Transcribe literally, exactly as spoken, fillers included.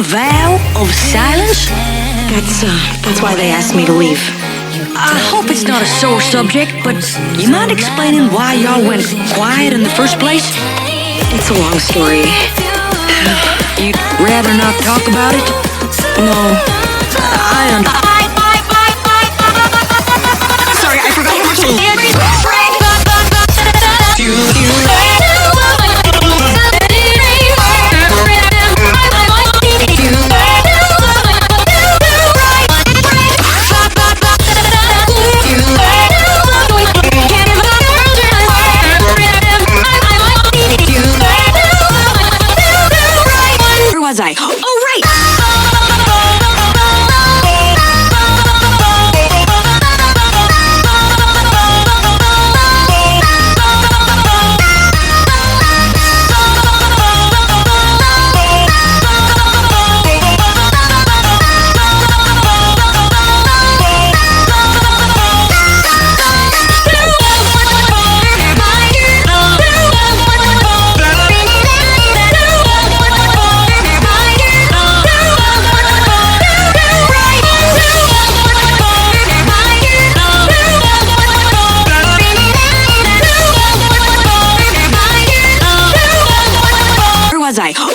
Vow of silence? That's, uh, that's why they asked me to leave. I hope it's not a sore subject, but you mind explaining why y'all went quiet in the first place? It's a long story. You'd rather not talk about it? No. I don't... Sorry, I forgot how much I... Was I? Oh, right! Was I?